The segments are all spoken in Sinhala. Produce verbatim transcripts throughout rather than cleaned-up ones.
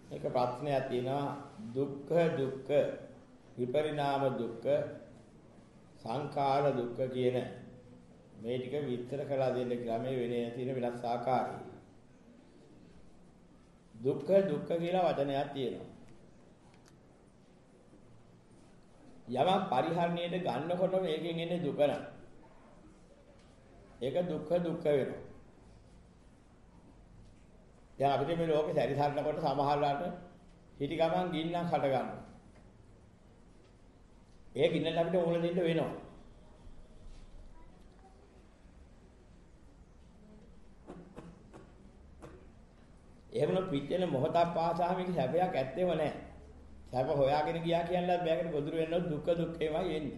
එක ප්‍රශ්නයක් තියෙනවා දුක්ඛ දුක්ඛ විපරිණාම දුක්ඛ සංඛාර දුක්ඛ කියන මේ ටික විස්තර කරලා දෙන්න කියලා මේ වෙනේ තියෙන වෙනස් ආකාරයි. දුක්ඛ දුක්ඛ කියලා වචනයක් තියෙනවා. යමක් පරිහරණයට ගන්නකොට මේකෙන් එන්නේ දුක නක්. ඒක දුක්ඛ දුක්ඛ වෙනවා. දැන් අපිට මේ ලෝකේ සැරිසරනකොට සමහරලාට හිටි ගමන් ගින්නක් හට ගන්නවා. ඒ ගින්නට අපිට මුල දෙන්න වෙනවා. එහෙමන පිටින මොහොතක් පාසා මේක හැබයක් ඇත්තේම නැහැ. සැප හොයාගෙන ගියා කියනවත් බෑකට ගොදුරු වෙනොත් දුක්ඛ දුක්ඛේමයි එන්නේ.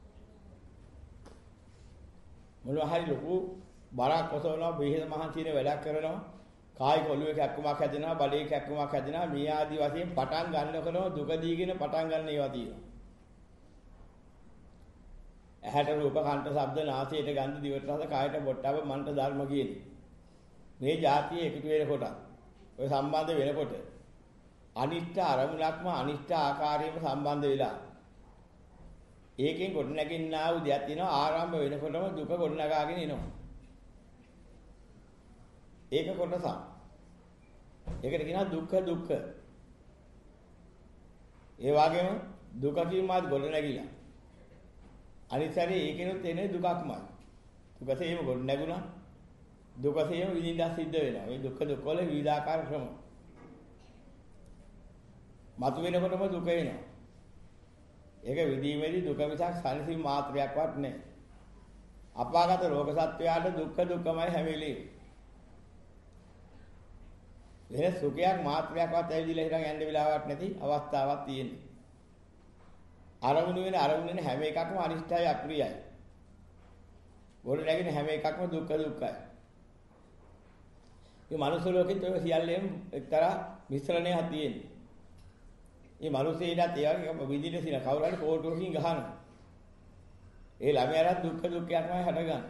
මොනවා හරි ලොකු බරක් කොසවනවා බෙහෙත මහන්සියන වැඩක් කරනවා. කායි කොළුවේ කැක්කුමක් හැදෙනවා බඩේ කැක්කුමක් හැදෙනවා මේ ආදි වශයෙන් පටන් ගන්නකොටම දුක දීගෙන පටන් ගන්න ඒවා තියෙනවා. ඇහැට රූප කන්ට ශබ්ද නාසයට ගන්ධ දිවට රස කායට පොට්ටබ මන්ට ධර්ම කියන්නේ. මේ જાතිය එකතු වෙනකොට ඔය සම්බන්ධ වෙනකොට අනිත්‍ය අරමුණක්ම අනිත්‍ය ආකාරයෙන්ම සම්බන්ධ වෙලා ඒකෙන් ගොඩ නැගින්නා වූ දෙයක් තියෙනවා ආරම්භ වෙනකොටම දුක ගොඩ නගාගෙන එනවා. ඒක කොටසක්. ඒකට කියනවා දුක්ඛ දුක්ඛ. ඒ වගේම දුක කියමාත් ගොඩ නැගිලා. අනිත්‍යරේ ඒකිනුත් එන්නේ දුකක්මයි. දුකසේම ගොඩ නැගුණා. දුකසේම විඳින්න සිද්ධ වෙනවා. මේ දුක්ඛ දුක්ඛ වල විවිධාකාර ක්‍රම. මතු වෙනකොටම දුක එනවා. ඒක විදීමේදී දුක මිසක් සනසින් මාත්‍රයක්වත් නැහැ. අපාගත රෝග සත්වයාට දුක්ඛ දුක්ඛමයි හැම වෙලෙම. වෙන සුඛයක් මාත්‍රයක්වත් ඇවිදලා හිටන් යන්න වෙලාවක් නැති අවස්ථාවක් තියෙනවා. අරමුණු වෙන අරමුණු වෙන හැම එකක්ම අනිෂ්ඨයි අප්‍රියයි. ගොඩ නැගෙන හැම එකක්ම දුක්ඛ දුක්ඛයි. මේ මනුස්ස ලෝකෙත් ඔය සියල්ලෙම එක්තරා මිශ්‍රණයක් තියෙනවා. මේ මිනිස්සෙයිටත් ඒ වගේ විදිහට සින කවුරු හරි කෝටුවකින් ගහනවා. ඒ ළමයාට දුක්ඛ දුක්ඛයක්මයි හටගන්නේ.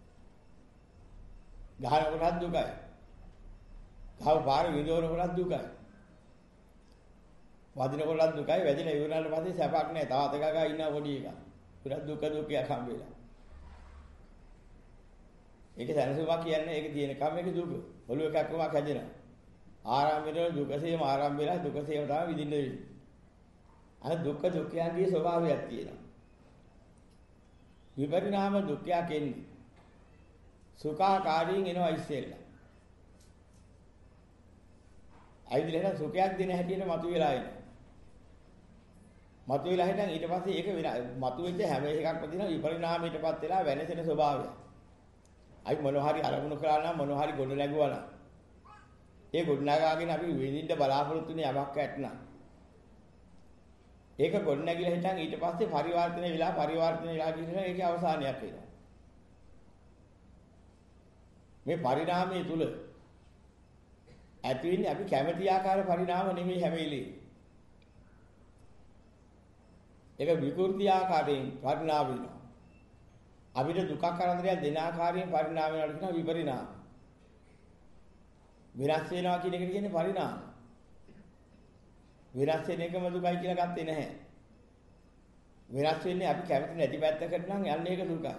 ගහනකොටත් දුකයි. ගහව පාර විදෝන කොටත් දුකයි. වදින කොටත් දුකයි. වැදින ඉවරනට පස්සේ සැපක් නැහැ. තවත් එකක ඉන්නා පොඩි එකක්. පුරා දුක දුකයක් හම් වෙලා. ඒක සැනසීමක් කියන්නේ ඒක තියෙන කම ඒක දුක. ඔළුව එකක් කොමක් හැදෙනවා. ආරම්භයේ දුකසේම ආරම්භ වෙලා දුකසේම තමයි විඳින්න වෙන්නේ. අර දුක්ඛ දුක්ඛයන්ගේ ස්වභාවයක් තියෙනවා. විපරිණාම දුක්ඛයක් එන්නේ සුඛාකාරයෙන් එනවා ඉස්සෙල්ලා. අයිදිලෙන සුඛයක් දෙන හැටියට මතුවලා එනවා. මතුවලා හිටන් ඊට පස්සේ ඒක වෙන මතුවෙච්ච හැම එකක්ම තියෙන විපරිණාමයටපත් වෙලා වෙනසෙන ස්වභාවය. අයි මොනවා හරි අරමුණු කරා නම් මොනවා හරි ගොඩ නැගුවා නම් ඒ ගොඩ නගාගෙන අපි විඳින්න බලාපොරොත්තු වෙන යමක් ඇත්නම් ඒක ගොඩ නැගිලා හිටන් ඊට පස්සේ පරිවර්තනය වෙලා පරිවර්තනය වෙලා කියන එකේ අවසානයක් වෙනවා. මේ පරිණාමයේ තුල ඇති වෙන්නේ අපි කැමති ආකාර පරිණාම නෙමෙයි හැම වෙලෙම. ඒක විකෘති ආකාරයෙන් පරිණාම වෙනවා. අපිට දුකක් කරදරයක් දෙන ආකාරයෙන් පරිණාම වෙනවා කියන විපරිණාම. විනාශ වෙනවා කියන එක කියන්නේ පරිණාම. විනාශ වෙන එකම දුකයි කියලා ගත්තේ නැහැ. විනාශ වෙන්නේ අපි කැමති නැති පැත්තකට නම් යන්නේ ඒක දුකයි.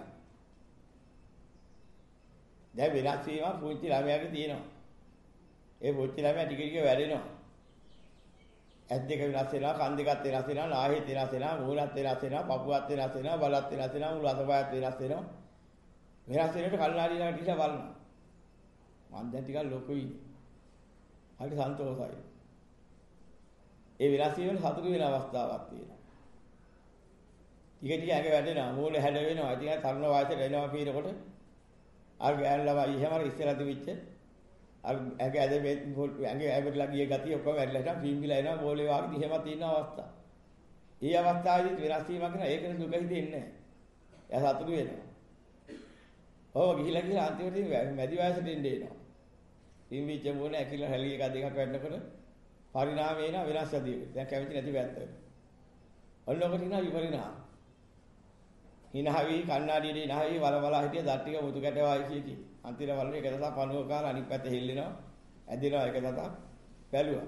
දැන් විනාශ වීම පුංචි ළමයාගේ තියෙනවා. ඒ පුංචි ළමයා ටික ටික වැඩෙනවා. ඇස් දෙක විනාශ වෙනවා, කන් දෙකත් විනාශ වෙනවා, නාහිත විනාශ වෙනවා, මූණත් විනාශ වෙනවා, පපුවත් විනාශ වෙනවා, බලත් විනාශ වෙනවා, මුළු අතපයත් විනාශ වෙනවා. විනාශ වෙනකොට කල්ලාඩි ළඟට ගිහලා බලනවා. මං දැන් ටිකක් ලොකුයි. හරි සන්තෝෂයි. ඒ විනාශ වීම සතුටු වෙන අවස්ථාවක් තියෙනවා. ටික ටික ඇඟ වැඩෙනවා, මූල හැඩ වෙනවා. ඉතින් තරුණ වයසට එනවා කියනකොට අර ගෑනු ළමයි එහෙම අර ඉස්සරහ තිබිච්ච අර ඇඟ ඇද මේ ඇඟ ඇවිල්ලා ගිය ගතිය ඔක්කොම ඇරිලා හිටන් පිම්බිලා එනවා බෝලේ වාගේ එහෙම තියෙන අවස්ථා. ඒ අවස්ථාවේදී විනාශ වීමක් නෑ ඒකනේ දුක හිතෙන්නේ නැහැ. එයා සතුටු වෙනවා. ඔව් ගිහිලා ගිහිලා අන්තිමට මැදි වයසට එන්න එනවා. පිම්බිච්ච මොන ඇකිලා හැලි එක දෙකක් වැටෙනකොට පරිණාමය එනවා විනාශ දියුනේ. දැන් කැමති නැති පැත්තට. ඔන්නෝකට කියනවා විපරිණාම. හිනහවි කන්නාඩියේ හිනහවි වලවල හිටිය දත් ටික මුතු කැටවයි කිය කි. අන්තිම වලේ එක දසක් පණුව කාලා අනිත් පැත්තේ හෙල්ලෙනවා. ඇදිනවා එක දසක් බැලුවා.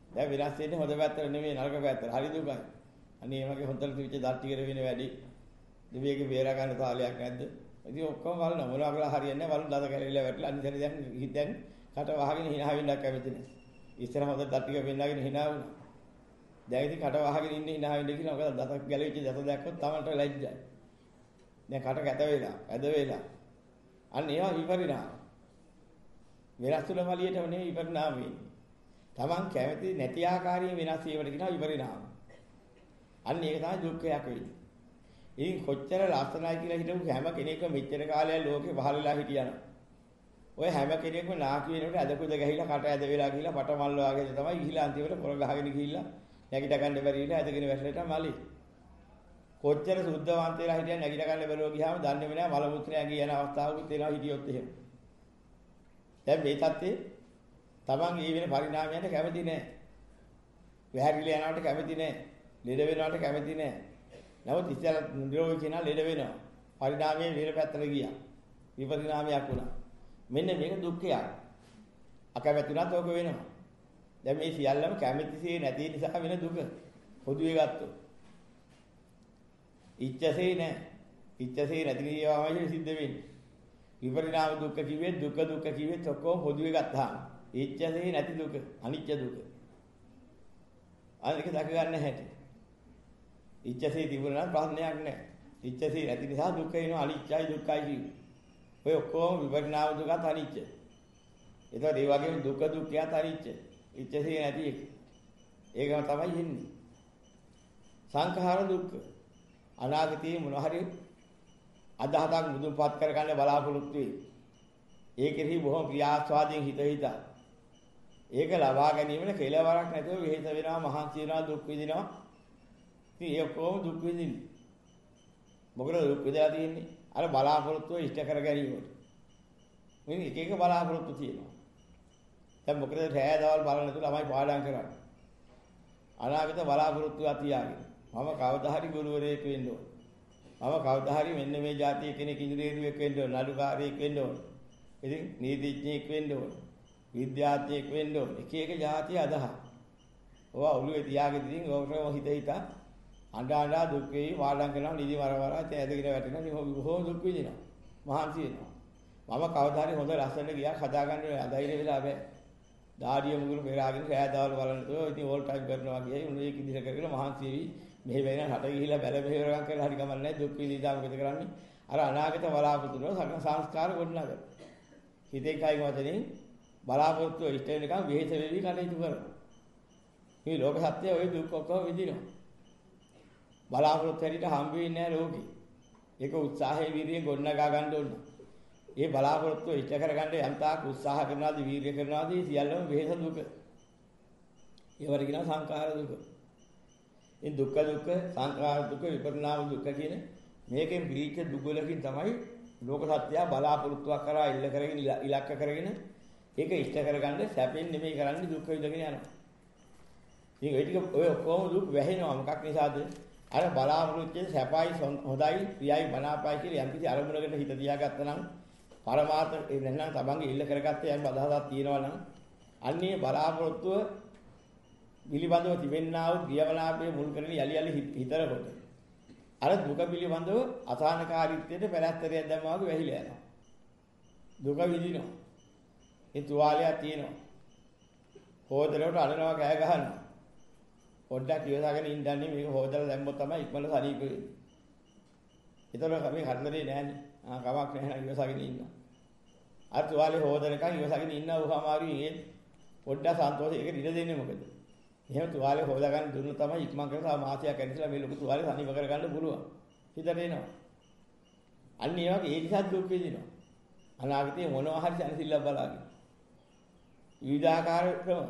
දැන් විනාශ වෙන්නේ හොඳ පැත්තට නෙමෙයි නරක පැත්තට. හරි දුකයි. අනේ මගේ හොඳට තිබිච්ච දත් ටිකට වෙන වැඩි. දෙවියගේ බේරා ගන්න තාලයක් නැද්ද? ඉතින් ඔක්කොම බලනවා මොනවා කළා හරියන්නේ නැහැ. බලු දත කැරවිලා වැටලා අනිත් හැරි දැන් දැන් කට වහගෙන hina වෙන්නක් කැමති නැහැ. ඉස්සර හොඳ දත් ටික වෙන්නගෙන hina වුණා. දැන් ඉතින් කට වහගෙන ඉන්නේ hina වෙන්න කියලා. මොකද දත ගැලවිච්ච දත දැක්කොත් තමන්ට ලැජ්ජයි. දැන් කට කැත වෙලා, ඇද වෙලා. අන්න ඒවා විපරිණාම. වෙනස් තුල මලියටම නෙවෙයි විපරිණාම වෙන්නේ. තමන් කැමති නැති ආකාරයෙන් වෙනස් වීමට කියනවා විපරිණාම. අන්න ඒක තමයි දුක්ඛයක් වෙන්නේ. ඉතින් කොච්චර ලස්සනයි කියලා හිතමු හැම කෙනෙක්ම මෙච්චර කාලයක් ලෝකේ පහළලා හිටියන. ඔය හැම කෙනෙක්ම නාකි වෙනකොට අදකුද ගහිලා කට ඇද වෙලා ගිහිලා පට මල්ල වගේ තමයි ගිහිලා අන්තිමට පොර ගහගෙන ගිහිල්ලා නැගිට ගන්න බැරි ඉන්න ඇදගෙන වැටලට මලි. කොච්චර සුද්ධවන්ත වෙලා හිටියන් නැගිට ගන්න බැරුව ගියාම දන්නේම නෑ මල මුත්‍රා ඇගී යන අවස්ථාවකුත් වෙනවා හිටියොත් එහෙම. දැන් මේ තත්ත්වේ තමන් ඊ වෙන පරිණාමයන්ට කැමති නෑ. වැහැරිලා යනවට කැමති නෑ. ලෙඩ වෙනවට කැමති නෑ. නමුත් ඉස්සර නිරෝගී කෙනා ලෙඩ වෙනවා. පරිණාමයේ වෙන පැත්තට ගියා. විපරිණාමයක් වුණා. මෙන්න මේක දුක්ඛයක්. අකමැතිුණත් ඕක වෙනවා. දැන් මේ සියල්ලම කැමැතිසේ නැති නිසා වෙන දුක. පොදුවේ ගත්තොත්. ඉච්ඡසේ නෑ. ඉච්ඡසේ නැති කියවමයි සිද්ධ වෙන්නේ. විපරිණාම දුක්ඛ කිව්වේ දුක දුක කිව්වේ ඔක්කොම පොදුවේ ගත්තාම. ඉච්ඡසේ නැති දුක, අනිච්ච දුක. අනික දක ගන්න හැටි. ඉච්ඡසේ තිබුණා නම් ප්‍රශ්නයක් නෑ. ඉච්ඡසේ නැති නිසා දුක එනවා අනිච්චයි දුක්ඛයි කිව්වේ. ඔය ඔක්කොම විපරිණාම දුකත් අනිච්ච. ඒතකොට ඒ වගේම දුක දුක්ඛයත් අනිච්ච. ඉච්ඡසේ නැති එක. ඒකම තමයි ඉන්නේ. සංඛාර දුක්ඛ. අනාගතයේ මොන හරි අදහසක් මුදුන්පත් කරගන්න බලාපොරොත්තු වෙයි. ඒකෙහි බොහොම ක්‍රියාස්වාදයෙන් හිත හිතා. ඒක ලබා ගැනීමට කෙලවරක් නැතුව වෙහෙස වෙනවා, මහන්සි වෙනවා, දුක් විඳිනවා. ඉතින් ඒ ඔක්කොම දුක් විඳින්නේ. මොකද දුක් විඳලා තියෙන්නේ? අර බලාපොරොත්තුව ඉෂ්ට කර ගැනීමට. මේ එක එක බලාපොරොත්තු තියෙනවා. දැන් මොකද රැය දවල් බලන තුල ළමයි පාඩම් කරන්නේ. අනාගත බලාපොරොත්තු අතියාගෙන. මම කවදා හරි ගුරුවරයෙක් වෙන්න ඕන. මම කවදා හරි මෙන්න මේ જાතිය කෙනෙක් ඉංජිනේරුවෙක් වෙන්න ඕන, නඩුකාරයෙක් වෙන්න ඕන. ඉතින් නීතිඥයෙක් වෙන්න ඕන. විද්‍යාඥයෙක් වෙන්න ඕන. එක එක જાතිය අදහස්. ඔවා ඔළුවේ තියාගෙන ඉතින් ඕකම හිත හිතා අඬ අඬ දුක් වෙයි වාඩම් කරනවා නිදි වර වර ඇදගෙන වැටෙනවා ඉතින් බොහොම දුක් විඳිනවා. මහන්සි වෙනවා. මම කවදා හරි හොඳ ලස්සනට ගියා හදාගන්න අධෛර්ය වෙලා බෑ. දාඩිය මුගුරු පෙරාගෙන රෑ දවල් බලනකොට ඉතින් ඕල් ටයිම් කරනවා කියයි උන් ඒක ඉදිරිය කරගෙන මහන්සි වෙවි. මෙහෙ වෙන හට ගිහිලා බැල මෙහෙවරම් කරලා හරි ගමන් නැහැ දුක් විඳිනවා මොකද කරන්නේ? අර අනාගත බලාපොරොත්තු වල සංස්කාර ගොඩනගන. හිතේ කයින් වචනේ බලාපොරොත්තු ඉෂ්ට වෙනකම් විහෙස වෙවි කටයුතු කරනවා. මේ ලෝක සත්‍ය ඔය දුක් ඔක්කොම විඳිනවා. බලාපොරොත්තු හැටියට හම්බ වෙන්නේ නැහැ ලෝකේ. ඒක උත්සාහයේ වීර්යයෙන් ගොඩනගා ගන්න ඕන. ඒ බලාපොරොත්තු ඉෂ්ට කරගන්න යම් තාක් උත්සාහ කරනවාද වීර්ය කරනවාද මේ සියල්ලම වෙහෙස දුක. ඒවට කියනවා සංඛාර දුක. මේ දුක්ඛ දුක්ඛ සංඛාර දුක්ඛ විපරිණාම දුක්ඛ කියන මේකෙන් බීජ දුගලකින් තමයි ලෝක සත්‍යය බලාපොරොත්තුවක් කරා ඉල්ල කරගෙන ඉලක්ක කරගෙන ඒක ඉෂ්ට කරගන්න සැපෙන් නෙමෙයි කරන්නේ දුක්ඛ විඳගෙන යනවා. ඉතින් ඒ ටික ඔය ඔක්කොම දුක් වැහෙනවා මොකක් නිසාද? අර බලාපොරොත්තු සැපයි හොඳයි ප්‍රියයි මනාපයි කියලා යම් කිසි අරමුණකට හිත තියාගත්තා නම් පරමාර්ථ ඒ නැත්නම් තමන්ගේ ඉල්ල කරගත්ත යම් අදහසක් තියෙනවා නම් අන්නේ බලාපොරොත්තුව පිළිබඳව තිබෙන්නා වූ ප්‍රියමනාපයේ මුල් කරගෙන යලි යලි හිතරකොට අර දුක පිළිබඳව අසහනකාරීත්වයට පැලැස්තරයක් දැම්මා වගේ වැහිලා යනවා. දුක විඳිනවා. ඒ තුවාලයක් තියෙනවා. හොදලට අඬනවා කෑ ගහනවා. පොඩ්ඩක් ඉවසගෙන ඉඳන්නේ මේක හොදලා දැම්මොත් තමයි ඉක්මනට සනීප වෙන්නේ. ඒතර අපි හතරේ නෑනේ. ආ කමක් නැහැ නේද ඉවසගෙන ඉන්න. අර තුවාලේ හොදනකන් ඉවසගෙන ඉන්නව අමාරුයි ඒ පොඩ්ඩක් සන්තෝෂයෙන් ඒක ඉඳ දෙන්නේ මොකද? එහෙම තුවාලේ හොදා ගන්න දුන්නු තමයි ඉක්මන් කරලා මාසයක් ඇවිත්ලා මේ ලොකු තුවාලේ සනීප කරගන්න පුළුවන්. හිතට එනවා. අන්න ඒ වගේ ඒ නිසා දුක් විඳිනවා. අනාගතේ මොනවා හරි සැනසෙල්ලක් බලාගෙන. විවිධාකාර ක්‍රම.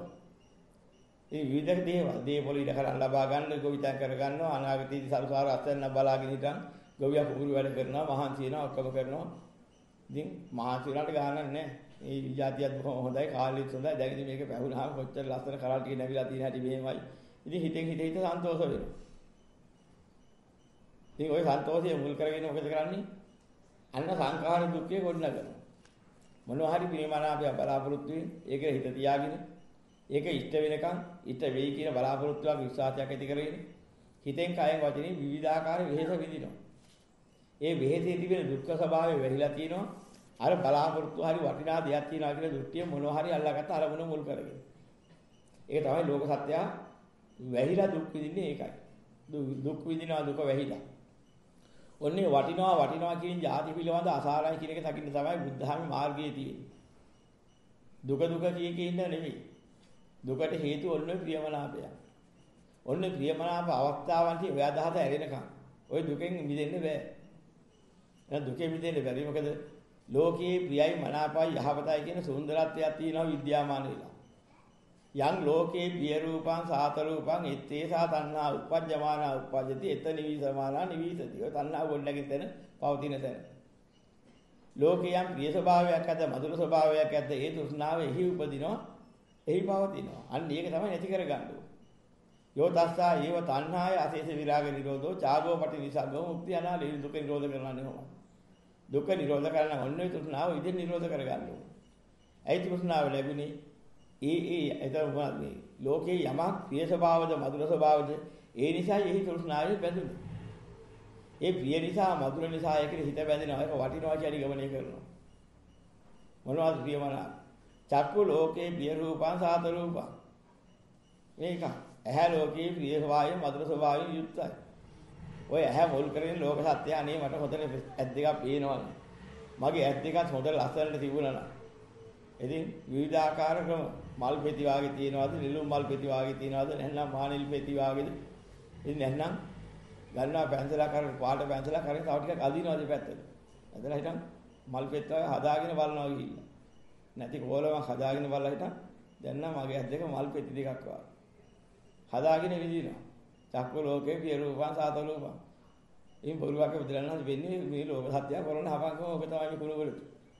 මේ විවිධ දේවල් දේපොළ ඉඩ කරන් ලබා ගන්න ගොවිතැන් කර ගන්නවා අනාගතයේදී සල්සාර අත්දැන්න බලාගෙන හිටන් ගොවියා කුඹුරු වැඩ කරනවා මහන්සි වෙනවා ඔක්කොම කරනවා. ඉතින් මහන්සි වුණාට ගානක් නැහැ. මේ විජාතියත් බොහොම හොඳයි කාලෙත් හොඳයි. දැන් ඉතින් මේක පැහුනහම කොච්චර ලස්සන කරල් ටික නැවිලා තියෙන හැටි මෙහෙමයි. ඉතින් හිතෙන් හිත හිත සන්තෝෂ වෙනවා. ඉතින් ওই සන්තෝෂය මුල් කරගෙන මොකද කරන්නේ? අන්න සංඛාර දුක්ඛේ ගොඩනගනවා. මොනවා හරි ප්‍රේමනාපය බලාපොරොත්තු වෙන ඒකේ හිත තියාගෙන ඒක ඉෂ්ට වෙනකන් ඉෂ්ට වෙයි කියන බලාපොරොත්තුවක් විශ්වාසයක් ඇති කරගෙන හිතෙන් කයෙන් වචනේ විවිධාකාර වෙහෙස විඳිනවා. ඒ වෙහෙසේ තිබෙන දුක්ඛ ස්වභාවය වෙහිලා තියෙනවා. අර බලාපොරොත්තු හරි වටිනා දෙයක් තියනවා කියලා දෘෂ්ටිය මොනවා හරි අල්ලාගත්ත අරමුණ මුල් කරගෙන. ඒක තමයි ලෝක සත්‍යය වැහිලා දුක් විඳින්නේ ඒකයි. දුක් විඳිනවා දුක වැහිලා. ඔන්නේ වටිනවා වටිනවා කියන જાති පිළිබඳ අසාරයි කියන එක දකින්න තමයි බුද්ධාමි මාර්ගයේ තියෙන්නේ. දුක දුක කිය කිය ඉන්න නෙමෙයි. දුකට හේතු ඔන්නේ ප්‍රියමනාපය. ඔන්නේ ප්‍රියමනාප අවස්ථාවන්දී ඔය අදහස ඇරෙනකම් ඔය දුකෙන් මිදෙන්න බෑ. එහෙනම් දුකෙන් මිදෙන්න බැරි මොකද? ලෝකයේ ප්‍රියයි මනාපයි යහපතයි කියන සුන්දරත්වයක් තියෙනවා විද්‍යාමාන වෙලා. යම් ලෝකේ පිය රූපං සාත රූපං ඉත්තේසා තණ්හා උපජ්ජමාන උපජ්ජති එත නිවිසමාන නිවිසති. ඔය තණ්හා ගොඩනැගෙන තැන පවතින තැන. ලෝකේ යම් ප්‍රිය ස්වභාවයක් ඇද්ද මధుර ස්වභාවයක් ඇද්ද ඒ තෘෂ්ණාව එහි උපදිනවා එහි පවතිනවා. අන්න ඒක තමයි නැති කරගන්න ඕනේ. යෝ තස්සා ඒව තණ්හාය අශේෂ විරාග නිරෝධෝ චාගෝ පටි නිසග්ගෝ මුක්ති අනාලේ දුක නිරෝධ කරනන්නේ කොහොමද? දුක නිරෝධ කරන ඔන්නේ තෘෂ්ණාව ඉතින් නිරෝධ කරගන්න ඕනේ. ඇයි තෘෂ්ණාව ලැබුණේ? ඒ ඒ එතන මේ ලෝකේ යමක් ප්‍රිය ස්වභාවද මధుර ස්වභාවද ඒ නිසා එහි තෘෂ්ණාවෙ බැඳුනේ. ඒ ප්‍රිය නිසා මధుර නිසා ඒකේ හිත බැඳෙනවා. ඒක වටිනවා කියලා ගමනය කරනවා. මොනවද ප්‍රියමනාප? චක්කු ලෝකේ ප්‍රිය රූපං සාත රූපං. මේක ඇහැ ලෝකේ ප්‍රිය ස්වභාවය මధుර ස්වභාවයෙන් යුක්තයි. ඔය ඇහැ මුල් කරගෙන ලෝක සත්‍ය අනේ මට හොඳට ඇස් දෙකක් පේනවා. මගේ ඇස් දෙකත් හොඳ ලස්සනට තිබුණා නා. ඉතින් විවිධාකාර ක්‍රම මල් පෙති වාගේ තියනවාද නිලුම් මල් පෙති වාගේ තියනවාද නැත්නම් මානෙල් පෙති වාගේද ඉතින් නැත්නම් ගන්නවා පැන්සලා කරේ පාට පැන්සලා කරේ තව ටිකක් අදිනවාද පැත්තට ඇදලා හිටන් මල් පෙත් වාගේ හදාගෙන බලනවා ගිහිල්ලා නැති කොලමක් හදාගෙන බලලා හිටන් දැන් නම් මගේ ඇස් දෙක මල් පෙති දෙකක් වාගේ හදාගෙන විදිනවා චක්ක ලෝකේ පිය රූපං සාත රූපං ඉතින් බොරුවක් බුදුරණන් වෙන්නේ මේ ලෝක සත්‍ය කරන හපංකම ඔබ තමයි කුණුවලට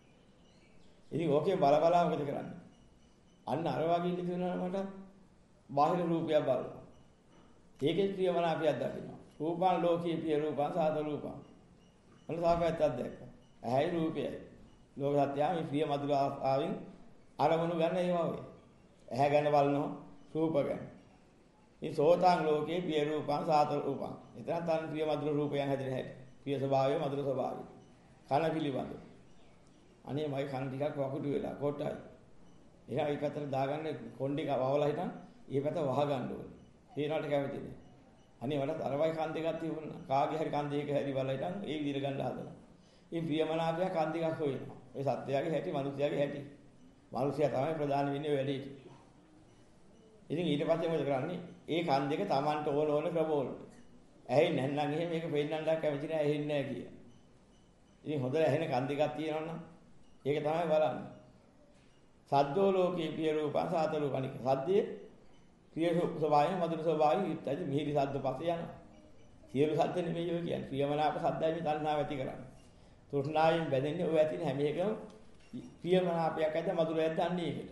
ඉතින් ඕකේ බල බලා මොකද කරන්නේ? අන්න අර වගේ ඉඳි තුනන මට බාහිර රූපයක් බලනවා. ඒකේ ප්‍රියමනාපයක් දකිනවා. රූපං ලෝකේ ප්‍රිය රූපං සාත රූපං. මොන සාපයක්ද දැක්කා? ඇහැයි රූපයයි. ලෝක සත්‍යය මේ ප්‍රිය මధుර ආවෙන් අරමුණු ගන්න ඒවා වේ. ඇහැ ගැන බලනවා රූප ගැන. මේ සෝතං ලෝකේ ප්‍රිය රූපං සාත රූපං. එතන තන ප්‍රිය මధుර රූපයන් හැදෙන හැටි. ප්‍රිය ස්වභාවය මధుර ස්වභාවය. කන පිළිබඳ අනේ මගේ කන ටිකක් වකුටු වෙලා කොටයි. එහෙනම් ඒ පැත්තට දාගන්න කොණ්ඩේ වවලා හිටන් ඒ පැත්ත වහ ගන්න ඕනේ. හේනකට කැමති නෑ. අනේ මට අරවයි කන් දෙකක් තිබුණා. කාගේ හරි කන් දෙකක හරි බලලා හිටන් ඒ විදිහට ගන්න හදනවා. මේ ප්‍රියමනාපය කන් දෙකක් හොයනවා. ඒ සත්‍යයගේ හැටි, මිනිස්යාගේ හැටි. මිනිස්යා තමයි ප්‍රධාන වෙන්නේ වැඩේට. ඉතින් ඊට පස්සේ මොකද කරන්නේ? ඒ කන් දෙක Tamanට ඕන ඕන ක්‍රම වලට. ඇහෙන්නේ නැත්නම් එහෙම මේක පෙන්නන්නත් කැමති නෑ, ඇහෙන්නේ නෑ කිය. ඉතින් හොඳට ඇහෙන කන් දෙකක් තියෙනවා නම් ඒක තමයි බලන්නේ. සද්දෝ ලෝකේ ප්‍රිය රූපං සාත රූපණික. සද්දේ ප්‍රිය ස්වභාවයෙන් මధుර ස්වභාවයෙන් යුක්තයි. මිහිරි සද්ද පස්සේ යනවා. සියලු සද්ද නෙමෙයි ඔය කියන්නේ. ප්‍රියමනාප සද්දයි මේ තණ්හාව ඇති කරන්නේ. තෘෂ්ණාවෙන් බැඳෙන්නේ ඔය ඇතින හැම එකම ප්‍රියමනාපයක් ඇද්ද මధుරයක් දන්නේ ඒකට.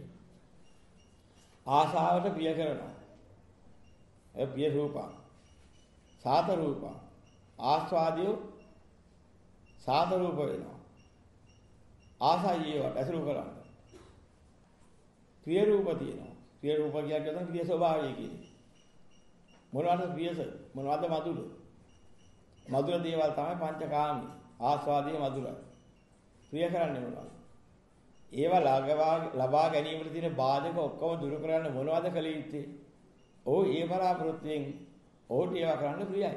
ආශාවට ප්‍රිය කරනවා. ඒ ප්‍රිය රූපං සාත රූපං ආස්වාදියෝ සාත රූප වෙනවා. ආසයියවට ඇසුරු කරන්නේ. ප්‍රිය රූප තියෙනවා. ප්‍රිය රූප කියන්නේ ප්‍රිය ස්වභාවය කියන්නේ. මොනවාද ප්‍රියස? මොනවාද මధుර? මధుර දේවල් තමයි පංචකාමී. ආස්වාදයේ මధుරයි. ප්‍රිය කරන්නේ මොනවද? ඒවා ලබා ලබා ගැනීමට තියෙන බාධක ඔක්කොම දුරු කරන්න මොනවද කළ යුත්තේ? ඔව් ඒ බලාපොරොත්තුෙන් ඔහුට ඒවා කරන්න ප්‍රියයි.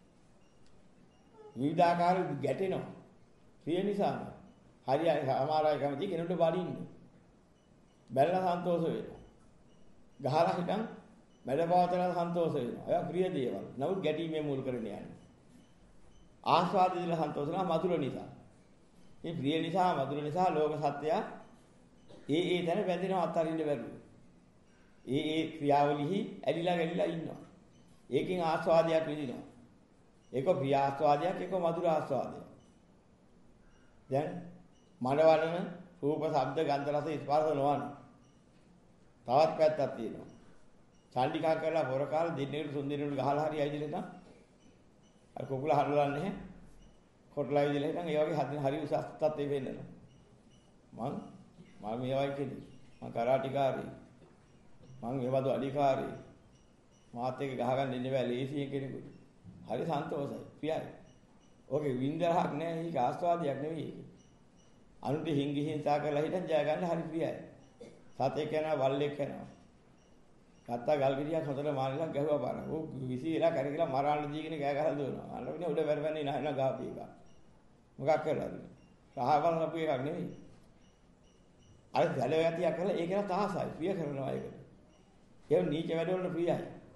විවිධාකාර ගැටෙනවා. ප්‍රිය නිසා හරියයි සමහර අය කැමති කෙනෙකුට බඩින්න. බැලලා සන්තෝෂ වෙනවා. ගහලා හිටන් මැඩපවතලා සන්තෝෂ වෙනවා. ඒවා ප්‍රිය දේවල්. නමුත් ගැටීමේ මුල් කරගෙන යන්නේ. ආස්වාද දිලා සන්තෝෂ වෙනවා මధుර නිසා. මේ ප්‍රිය නිසා මధుර නිසා ලෝක සත්‍යය ඒ ඒ තැන බැඳෙනවා අත්හරින්න බැරුව. ඒ ඒ ක්‍රියාවලිහි ඇලිලා ගැලිලා ඉන්නවා. ඒකෙන් ආස්වාදයක් විඳිනවා. ඒක ප්‍රිය ආස්වාදයක්, ඒක මధుර ආස්වාදයක්. දැන් මනවලන රූප, ශබ්ද, ගන්ධ, රස, ස්පර්ශ නොවන තවත් පැත්තක් තියෙනවා. චාන්ඩිකා කරලා හොර කාලා දෙන්නෙකුට තුන් දෙනෙකුට ගහලා හරි ඇවිදලා ඉතින් අර කුකුල හරලන්නේ නැහැ. කොටලා ඇවිදලා ඉතින් ඒ වගේ හදින හරි උසස් තත්ත්වෙ වෙන්නනවා. මං මම මේ වගේ කෙනෙක්. මං කරාටිකාරී. මං මේ වගේ අධිකාරී මාත් එක්ක ගහගන්න ඉන්න බෑ ලේසියෙන් කෙනෙකුට. හරි සන්තෝෂයි. ප්‍රියයි. ඔගේ වින්දරහක් නෑ. ඒක ආස්වාදයක් නෙවෙයි. අනුන්ට හිංගි හිංසා කරලා හිටන් ජය ගන්න හරි ප්‍රියයි. සතෙක් යනවා වල්ලෙක් යනවා. ගත්තා ගල් ගෙඩියක් හොතල මාරිලා ගැහුවා පාර. ඌ විසිලා කරකිලා මරාන්න දීගෙන ගෑ ගහලා දුවනවා. අන්න උඩ වැරවන්නේ නැහැ ගාපි එක. මොකක් කරලාද? රහවල් ලපු එකක් නෙවෙයි. අර ගැලව යතියක් කරලා ඒක න තහසයි. ප්‍රිය කරනවා ඒකට. ඒ නීච වැඩවලට ප්‍රියයි.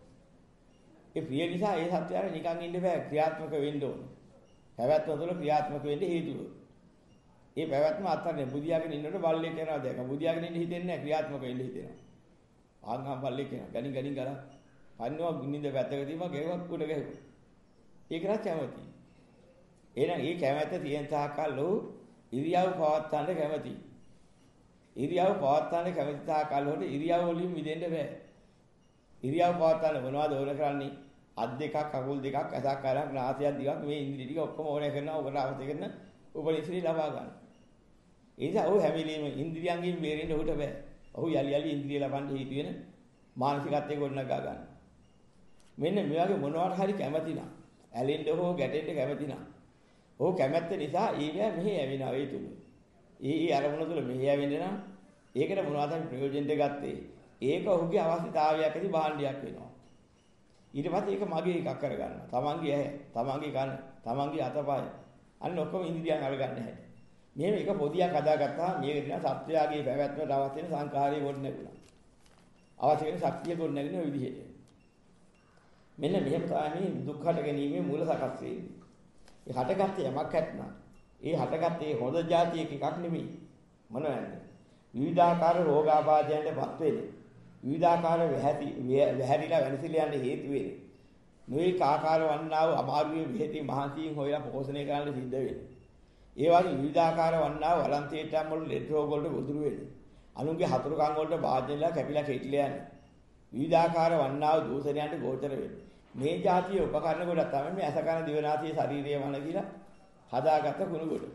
ඒ ප්‍රිය නිසා ඒ සත්‍යයට නිකන් ඉන්න බෑ ක්‍රියාත්මක වෙන්න ඕන. පැවැත්ම තුළ ක්‍රියාත්මක වෙන්න හේතුව. ඒ පැවැත්ම අත්හරින්න බුදියාගෙන ඉන්නකොට බල්ලෙක් යනවා දැක. බුදියාගෙන ඉන්න හිතෙන්නේ නැහැ ක්‍රියාත්මක වෙන්න හිතෙනවා. ආගම් බල්ලෙක් යනවා. ගණි ගණි කරා. පන්නවා නිින්ද පැත්තක තියම ගෙවක් උඩ ගැහුවා. ඒක නත් කැමති. එහෙනම් ඒ කැමැත්ත තියෙන තාක්කල් ඔහු ඉරියව් පවත්වන්න කැමති. ඉරියව් පවත්වන්න කැමති තාක්කල් ඔහුට ඉරියව් වලින් මිදෙන්න බෑ. ඉරියව් පවත්වන්න මොනවද ඕන කරන්නේ? අත් දෙකක් කකුල් දෙකක් ඇසක් කරක් නාසයක් දිවක් මේ ඉන්ද්‍රිය ටික ඔක්කොම ඕනේ කරනවා. ඔකට අවශ්‍ය කරන උපනිශ්‍රී ලබා ගන්න. ඒ නිසා ඔහු හැමිලීම ඉන්ද්‍රියයන්ගෙන් බේරෙන්න ඔහුට බෑ. ඔහු යලි යලි ඉන්ද්‍රිය ලබන්න හේතු වෙන මානසිකත්වයේ ගොඩනගා ගන්න. මෙන්න මේ වගේ මොනවට හරි කැමති නම් ඇලෙන්න හෝ ගැටෙන්න කැමති නම් ඔහු කැමැත්ත නිසා ඊගෑ මෙහි ඇවිනා ඒ තුල. ඒ ඒ අරමුණ තුල මෙහි ඇවෙන්න නම් ඒකට මොනවද අපි ප්‍රයෝජනෙට ගත්තේ? ඒක ඔහුගේ අවශ්‍යතාවයක් ඇති භාණ්ඩයක් වෙනවා. ඊට පස්සේ ඒක මගේ එකක් කරගන්නවා. තමන්ගේ ඇහැ, තමන්ගේ කන, තමන්ගේ අතපය. අන්න ඔක්කොම ඉන්ද්‍රියන් අරගන්න හැටි. මෙහෙම එක පොදියක් හදාගත්තා මේක දින සත්‍යයගේ පැවැත්මට අවශ්‍ය වෙන සංඛාරය කොට නැගුණා. අවශ්‍ය වෙන ශක්තිය කොට නැගින ඔය විදිහට. මෙන්න මෙහෙම තමයි දුක් හට ගැනීමේ මූල සකස් වෙන්නේ. ඒ හටගත්තේ යමක් ඇත්නම් ඒ හටගත්තේ හොඳ જાතියක එකක් නෙමෙයි. මොනවද? විවිධාකාර රෝගාබාධයන්ටපත් වෙන්නේ. විවිධාකාර වැහැටි වැහැරිලා වෙනසිලා යන්න හේතු වෙන්නේ. නොඑක ආකාර වන්නා වූ අමාරුවේ විහෙති මහන්සියෙන් හොයලා පෝෂණය කරන්න සිද්ධ වෙන්නේ. ඒ වගේ විවිධාකාර වන්නා වූ වලන්තේටම් වල ලෙඩ රෝග වලට ගොදුරු වෙන්නේ. අනුන්ගේ හතුරුකම් වලට බාධනලා කැපිලා කෙටිලා යන්නේ. විවිධාකාර වන්නා වූ දූෂණයන්ට ගෝචර වෙන්නේ. මේ જાතිය උපකරණ කොට තමයි මේ අසකන දිවනාසී ශාරීරිය වන කියලා හදාගත්ත කුණු කොට.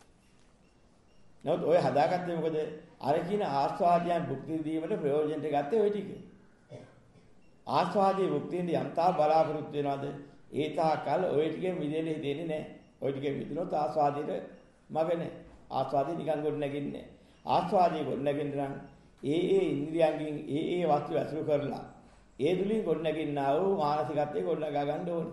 නමුත් ඔය හදාගත්තේ මොකද? අර කියන ආස්වාදයන් භුක්ති දීමට ප්‍රයෝජනට ගත්තේ ওই ටික. ආස්වාදයේ භුක්තියෙන් යම්තා බලාපොරොත්තු වෙනවද? ඒ තාකල් ওই ටිකෙන් මිදෙන්න හිතෙන්නේ නැහැ. ওই ටිකෙන් මිදුනොත් ආස්වාදයට මග නැහැ. ආස්වාදේ නිකන් ගොඩ නැගින්නේ නැහැ. ආස්වාදයේ ගොඩ නැගින්න නම් ඒ ඒ ඉන්ද්‍රියයන්ගෙන් ඒ ඒ වස්තු ඇසුරු කරලා ඒ දුලින් ගොඩ නැගින්නා වූ මානසිකත්වයේ ගොඩ නගා ගන්න ඕනේ.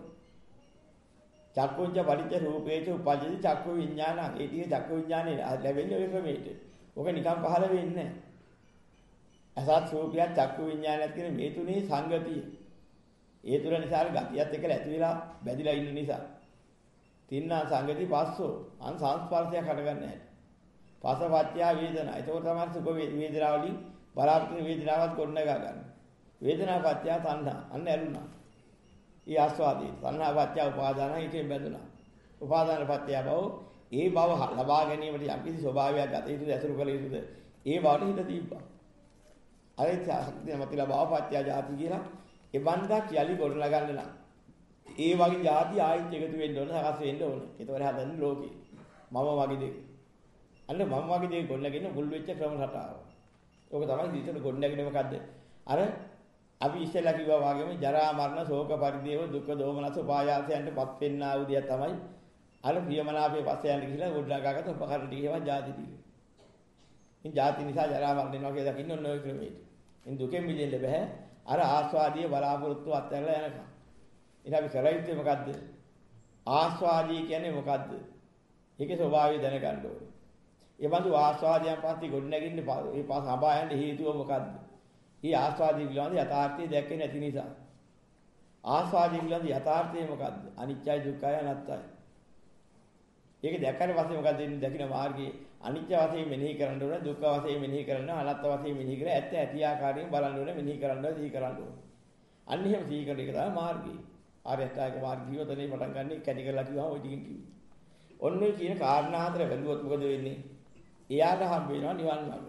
චක්කුංච පටිච්ච රූපේච උපජ්ජති චක්කු විඥාන. ඒ ටික චක්කු විඥානේ ලැබෙන්නේ ඔය ක්‍රමයට. ඔක නිකන් පහළ වෙන්නේ නැහැ. අසත් රූපිය චක්කු විඥානයත් කියන මේ තුනේ සංගතිය. ඒ තුන නිසා ගතියත් එක්ක ඇති වෙලා බැඳිලා ඉන්න නිසා. තින්නා සංගති පස්සෝ අන් සංස්පර්ශයක් හටගන්නේ නැහැ. පසවත්‍ය වේදනා. ඒක තමයි සුඛ වේදනාවලින් බලාපොරොත්තු වේදනාවක් ගොඩනගා ගන්න. වේදනාපත්‍ය තණ්හා අන්න ඇලුනා. ඊ ආස්වාදී තණ්හාපත්‍ය උපාදාන එකෙන් බැඳුනා. උපාදානපත්‍ය බව ඒ බව ලබා ගැනීමට යම්කිසි ස්වභාවයක් ගත යුතුද ඇසුරු කළ යුතුද ඒ බවට හිත තිබ්බා. අර ශක්තිය මතිලා භවපත්‍ය ජාති කියලා ඒ බන්ධක් යලි ගොඩ නගන්න නම් ඒ වගේ ಜಾති ආයිත් එකතු වෙන්න ඕන සකස් වෙන්න ඕන. ඒතකොට හදන්නේ ලෝකේ. මම වගේ දෙයක්. අන්න මම වගේ දෙයක් ගොඩනගෙන මුල් වෙච්ච ක්‍රම රටාව. ඕක තමයි විතර ගොඩනගන්නේ මොකද්ද? අර අපි ඉස්සෙල්ලා කිව්වා වගේම ජරා මරණ ශෝක පරිදේව දුක්ඛ දෝමනස උපායාසයන්ටපත් වෙන්නා වූ දිය තමයි අර ප්‍රියමනාපයේ පස්සේ යන්න ගිහිලා ගොඩනගාගත්ත උපකරණ ටික ඒවා ಜಾති ටික. ඉතින් ಜಾති නිසා ජරා මරණ වෙනවා කියලා දකින්න ඕන ඔය ක්‍රමයට. ඉතින් දුකෙන් මිදෙන්න බෑ. අර ආස්වාදීය බලාපොරොත්තු අත්හැරලා යනකම්. ඉතින් අපි කරයිත්තේ මොකද්ද? ආස්වාදී කියන්නේ මොකද්ද? ඒකේ ස්වභාවය දැනගන්න ඕනේ. ඒ බඳු ආස්වාදයන් පස්සේ ගොඩනගින්නේ ඒ පාස හඹා යන්න හේතුව මොකද්ද? ඊ ආස්වාදී පිළිබඳ යථාර්ථය දැක්කේ නැති නිසා. ආස්වාදී පිළිබඳ යථාර්ථය මොකද්ද? අනිත්‍යයි දුක්ඛයි අනාත්තයි. ඒක දැක්කට පස්සේ මොකද වෙන්නේ? දකින්න මාර්ගයේ අනිත්‍ය වශයෙන් මෙනෙහි කරන්න ඕන, දුක්ඛ වශයෙන් මෙනෙහි කරන්න, අනාත්ම වශයෙන් මෙනෙහි කරලා ඇත්ත ඇති ආකාරයෙන් බලන්න ඕන, මෙනෙහි කරන්න ඕන, සිහි කරන්න ඕන. අන්න එහෙම සිහි කරන එක තමයි මාර්ගය. ආර්ය අෂ්ටාංග මාර්ගය උතනේ පටන් ගන්න කැටි කරලා කිව්වම ওই ටිකෙන් කිව්වේ. ඔන්න ඔය කියන කාරණා හතර වැළුවොත් මොකද වෙන්නේ? එයාට හම්බ වෙනවා නිවන් මාර්ගය.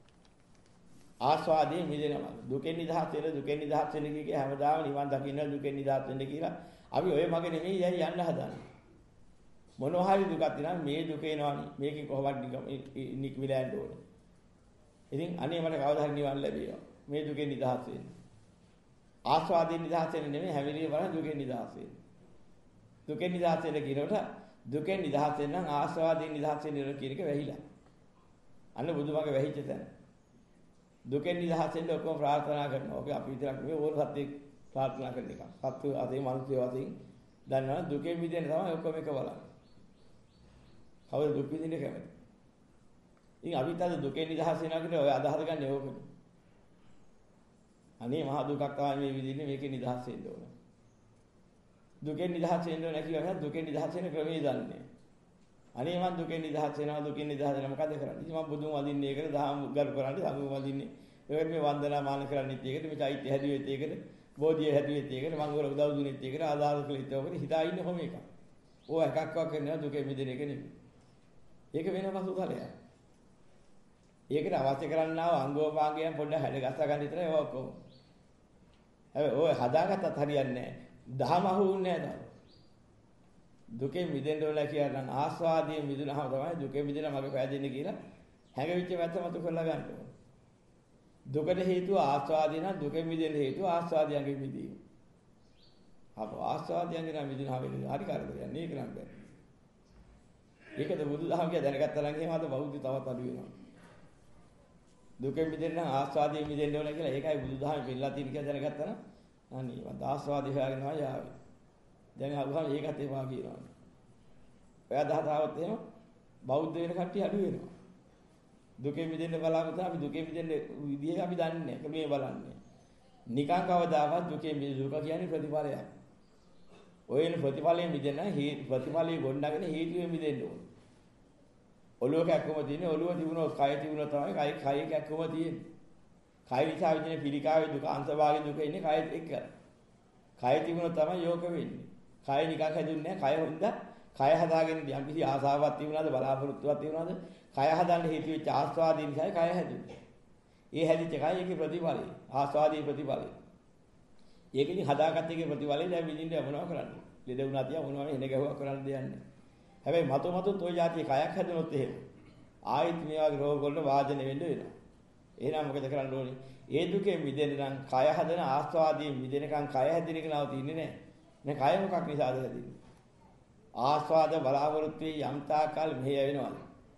ආස්වාදයේ මිදෙනවා. දුකෙන් නිදහස් වෙන, දුකෙන් නිදහස් වෙන කියේ හැමදාම නිවන් දකින්න දුකෙන් නිදහස් වෙන්න කියලා අපි ඔය මගේ නෙමෙයි යයි යන්න හදන්නේ. මොනවා හරි දුකක් තියෙනවා මේ දුක එනවනේ. මේකෙන් කොහොමද නික්මිලා යන්න ඕනේ. ඉතින් අනේ මට කවදා හරි නිවන් ලැබේවා. මේ දුකෙන් නිදහස් වෙන්න. ආස්වාදයෙන් නිදහස් වෙන්න නෙමෙයි හැමිලිය බලන දුකෙන් නිදහස් වෙන්න. දුකෙන් නිදහස් වෙන්න කියනකොට දුකෙන් නිදහස් වෙන්න නම් ආස්වාදයෙන් නිදහස් වෙන්න කියන එක වැහිලා. අන්න බුදුමගේ වැහිච්ච තැන. දුකෙන් නිදහස් වෙන්න ඔක්කොම ප්‍රාර්ථනා කරනවා. ඔක අපි විතරක් නෙවෙයි ඕන සත්‍ය ප්‍රාර්ථනා කරන එක. සත්‍ය අතේ මිනිස්සු අතේ දන්නවා දුකෙන් මිදෙන්න තමයි ඔක්කොම එක බලන්නේ. කවුද දුක් විඳින්නේ කැමති? ඉතින් අපිත් අද දුකෙන් නිදහස් වෙනවා කියන්නේ ඔය අදහස ගන්න ඕකද? අනේ මහ දුකක් තමයි මේ විඳින්නේ මේකෙන් නිදහස් වෙන්න ඕන. දුකෙන් නිදහස් වෙන්න ඕන කියලා දුකෙන් නිදහස් වෙන ක්‍රමයේ දන්නේ. අනේ මම දුකෙන් නිදහස් වෙනවා දුකෙන් නිදහස් වෙනවා මොකද කරන්නේ? ඉතින් මම බුදුන් වදින්නේ ඒකට දහම් ගරු කරන්නේ සමුහ වදින්නේ. ඒකට මේ වන්දනා මාන කරන්නේත් ඒකට මේ චෛත්‍ය හැදුවෙත් ඒකට බෝධිය හැදුවෙත් ඒකට මම වල උදව් දුන්නෙත් ඒකට ආදාළ කළෙත් ඒකට හිතා ඉන්නේ කොහොම එකක්. ඕව එකක්වත් කරනවා දුකෙන් මිදෙන එක නෙමෙයි. ඒක වෙන පසුතලයක්. ඒකට අවශ්‍ය කරන්නා වූ අංගෝපාංගයන් පොඩ්ඩක් හැඩගස්ස ගන්න විතරයි ඔය ඔක්කොම. හැබැයි ඔය හදාගත්තත් හරියන්නේ නැහැ. දහම අහුුන්නේ නැහැ තාම. දුකෙන් මිදෙන්න ඕන කියලා නම් ආස්වාදයෙන් මිදුනහම තමයි දුකෙන් මිදෙන මඟ පෑදෙන්නේ කියලා හැඟවිච්ච පැත්ත මතු කරලා ගන්න ඕන. දුකට හේතුව ආස්වාදය නම් දුකෙන් මිදෙන්න හේතුව ආස්වාදයන්ගෙන් මිදීම. අප ආස්වාදයන්ගෙන් මිදුනහම වෙන්නේ හරි කරදරයක් නේ කරන්න බෑ. ඒකද බුදුදහම කිය දැනගත්තා නම් එහෙම අද බෞද්ධ තවත් අඩු වෙනවා. දුකෙන් මිදෙන්න නම් ආස්වාදයෙන් මිදෙන්න ඕන කියලා ඒකයි බුදුදහම පෙන්නලා තියෙන කියලා දැනගත්තා නම් අනේ මම ආස්වාදය හොයාගෙන තමයි ආවේ. දැන් අහුවම ඒකත් එපා කියනවා. ඔය අදහසාවත් එහෙම බෞද්ධ වෙන කට්ටිය අඩු වෙනවා. දුකෙන් මිදෙන්න බලාපොරොත්තු අපි දුකෙන් මිදෙන්න විදිහ අපි දන්නේ නැහැ. ක්‍රමයේ බලන්නේ. නිකං කවදාවත් දුකෙන් මිද දුක කියන්නේ ප්‍රතිඵලයක්. ඔයන ප්‍රතිඵලයෙන් මිදෙන්න ප්‍රතිඵලයේ ගොඩනගෙන හේතුවෙන් මිදෙන්න ඕනේ. ඔළුව කැක්කම තියෙන්නේ ඔළුව තිබුණොත් කය තිබුණොත් තමයි කය කය කැක්කම තියෙන්නේ. කය නිසා විදිනේ පිළිකාවේ දුක අංශභාගයේ දුක ඉන්නේ කයත් එක්ක. කය තිබුණොත් තමයි යෝග වෙන්නේ. කය නිකන් හැදුන්නේ නැහැ. කය හොඳ කය හදාගෙන යම් කිසි ආසාවක් තිබුණාද බලාපොරොත්තුවක් තිබුණාද කය හදන්න හේතු වෙච්ච ආස්වාදයෙන් නිසායි කය හැදුනේ. ඒ හැදිච්ච කය ඒකේ ප්‍රතිඵලයි. ආස්වාදයේ ප්‍රතිඵලයි. ඒක ඉතින් හදාගත්ත එකේ ප්‍රතිඵලයි දැන් විඳින්න මොනවා කරන්නේ. ලෙඩ වුණා තියා මොනවා එන ගැහුවක් කරන්න දෙයක් නැහැ. හැබැයි මතු මතුත් ওই જાතිය කයක් හැදුනොත් එහෙම ආයෙත් මේ වගේ රෝග වලට වාජනය වෙන්න වෙනවා. එහෙනම් මොකද කරන්න ඕනේ? ඒ දුකෙන් මිදෙන්න නම් කය හදන ආස්වාදයෙන් මිදෙනකන් කය හැදින එක නවතින්නේ නැහැ. නේ කය මොකක් නිසාද හැදෙන්නේ? ආස්වාද බලාපොරොත්තු යම් තාකල් මෙහෙය වෙනවද?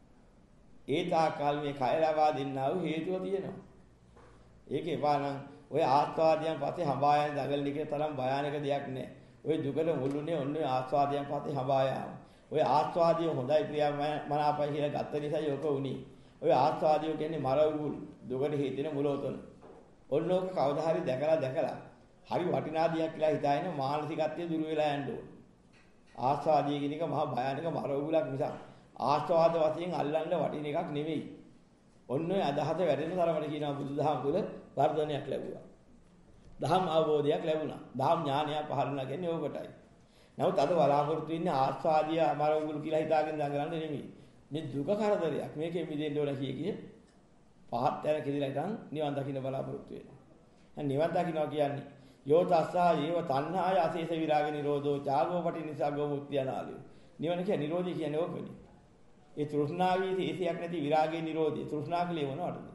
ඒ තාකල් මේ කය ලබා දෙන්නා වූ හේතුව තියෙනවා. ඒකේ පානම් ඔය ආස්වාදයන් පස්සේ හඹා යන දඟලන එකේ තරම් භයානක දෙයක් නැහැ. ඔය දුකට මුළුනේ ඔන්න ඔය ආස්වාදයන් පස්සේ හඹා යාම. ඔය ආස්වාදිය හොඳයි ප්‍රියමනාපයි කියලා ගත්ත නිසා යෝක උනේ. ඔය ආස්වාදිය කියන්නේ මර උගුල් දුකට හේතින මුලෝතන. ඔන්නෝක කවදා හරි දැකලා දැකලා හරි වටිනා දියක් කියලා හිතාගෙන මානසිකත්වය දුර වෙලා යන්න ඕන. ආස්වාදිය කියන එක මහා භයානක මර උගුලක් නිසා ආස්වාද වශයෙන් අල්ලන්න වටින එකක් නෙවෙයි. ඔන්න ඔය අදහස වැඩෙන තරමට කියනවා බුදුදහම තුළ වර්ධනයක් ලැබුවා. දහම් අවබෝධයක් ලැබුණා. දහම් ඥානය පහළ වුණා කියන්නේ ඕකටයි. නමුත් අද බලාපොරොත්තු වෙන්නේ ආස්වාදිය මර උගුල් කියලා හිතාගෙන දඟලන්නේ නෙමෙයි. මේ දුක කරදරයක්. මේකෙන් මිදෙන්න ඕන කිය කිය පහත් යන කෙදිලා ඉතින් නිවන් දකින්න බලාපොරොත්තු වෙනවා. දැන් නිවන් දකින්නවා කියන්නේ යෝ තස්සා ඒව තණ්හාය අශේෂ විරාග නිරෝධෝ චාගෝපටි නිසග්ගෝ මුක්තියනාලිය. නිවන කියන්නේ නිරෝධය කියන්නේ ඕකනේ. ඒ තෘෂ්ණාවේ තේසියක් නැති විරාගයේ නිරෝධය. තෘෂ්ණාකලිය මොනවටද?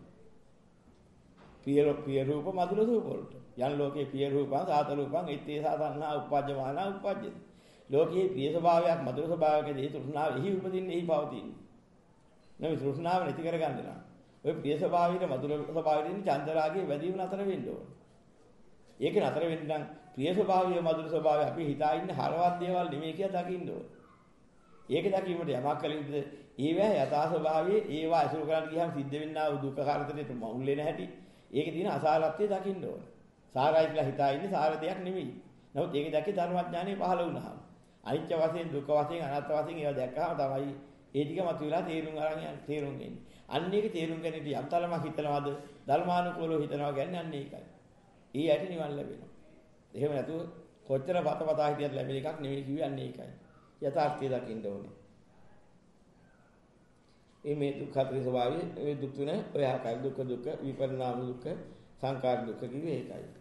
පිය පිය රූප මధుර රූප වලට. යන් ලෝකේ පිය රූපං සාත රූපං ඉත්තේ සාතන්නා උපජ්ජමානා උපජ්ජති. ලෝකයේ ප්‍රිය ස්වභාවයක් මధుර ස්වභාවයකදී තෘෂ්ණාව එහි උපදින්නේ එහි පවතින්නේ. නැමෙ තෘෂ්ණාව නැති කරගන්න නම් ඔය ප්‍රිය ස්වභාවයේ මధుර ස්වභාවයෙන් චන්දරාගයේ වැඩිම නතර වෙන්න ඕනේ. ඒක නතර වෙන්න නම් ප්‍රිය ස්වභාවය මధుර ස්වභාවය අපි හිතා ඉන්න හරවත් දේවල් නෙමෙයි කියලා දකින්න ඕනේ. ඒක දකින්නට යමක් කල යුතුද? ඒවැ යථා ස්වභාවයේ ඒවා අසුර කරන්න ගියාම සිද්ධ වෙන්නා වූ දුක්ඛ කාරණයට මවුල් වෙන හැටි ඒකේ තියෙන අසාරත්වය දකින්න ඕනේ. සාරයි කියලා හිතා ඉන්නේ සාර දෙයක් නෙමෙයි. නමුත් ඒක දැක්කේ ධර්මඥානෙ පහළ වුණාම අනිත්‍ය වශයෙන් දුක්ඛ වශයෙන් අනාත්ම වශයෙන් ඒවා දැක්කම තමයි ඒ ටික මතුවලා තේරුම් අරන් යන්නේ තේරුම් ගන්නේ. අන්න ඒක තේරුම් ගැනීමට යම් තරමක් හිතනවාද ධර්මානුකූලව හිතනවා කියන්නේ අන්න ඒකයි. ඊ ඇති නිවන් ලැබෙනවා. එහෙම නැතුව කොච්චර පතපතා හිටියත් ලැබෙන එකක් නෙමෙයි කිව්වේ අන්න ඒකයි. යථාර්ථය දකින්න ඕනේ. මේ මේ දුක්ඛ හතරේ ස්වභාවය මේ දුක් තුන ඔය ආකාර දුක්ඛ දුක්ඛ විපරිණාම දුක්ඛ සංකාර දුක්ඛ කිව්වේ ඒකයි.